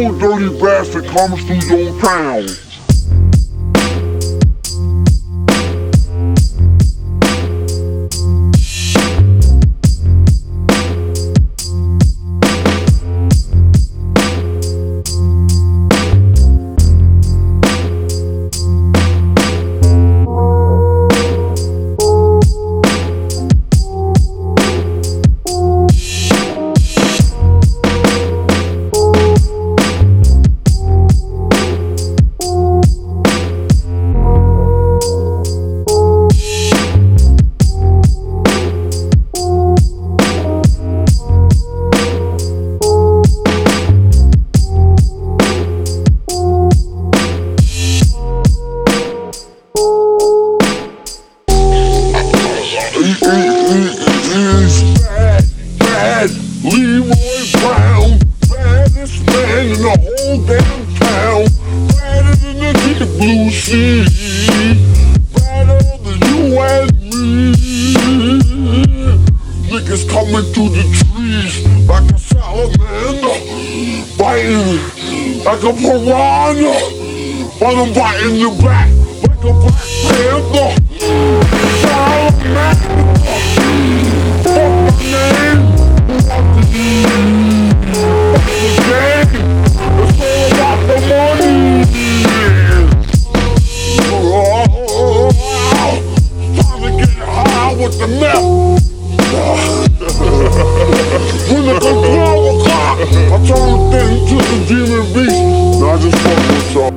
no dirty bastard comes through your town. Leroy Brown, baddest man in the whole damn town, badder than the deep blue sea, badder than you and me. Niggas coming through the trees like a salamander, biting like a piranha, while I'm biting your back like a Black Panther.